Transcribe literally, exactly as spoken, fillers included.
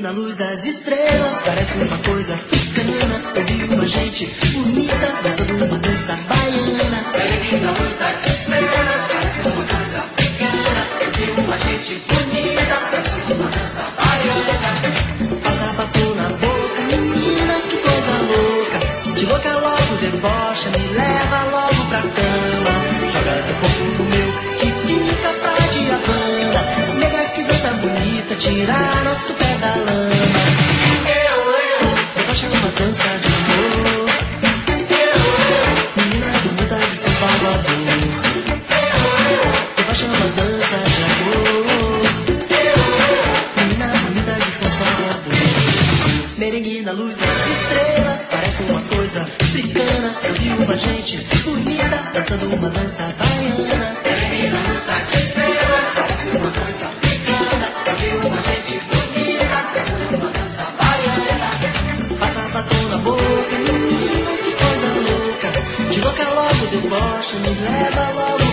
na luz das estrelas, parece uma coisa africana. Eu vi uma gente bonita dançando uma dança baiana. Merengue na luz das estrelas, parece uma coisa africana. Eu vi uma gente bonita dançando uma dança baiana. Passa batom na boca, menina, que coisa louca. De louca logo debocha, me leva logo pra cama. Joga teu corpo no meu, que fica pra de Havana. Nega que dança bonita, tira nosso pé da lama. Debocha uma dança de amor. Menina bonita de São Salvador. Debocha uma dança de amor. Menina bonita de São Salvador. Merengue na luz das estrelas, parece uma coisa africana. Eu vi uma gente bonita dançando uma dança baiana. Merengue na luz das estrelas, parece uma coisa africana. Eu vi uma gente bonita dançando uma dança baiana. Passa batom na boca, menina, que coisa louca. De louca logo debocha, me leva logo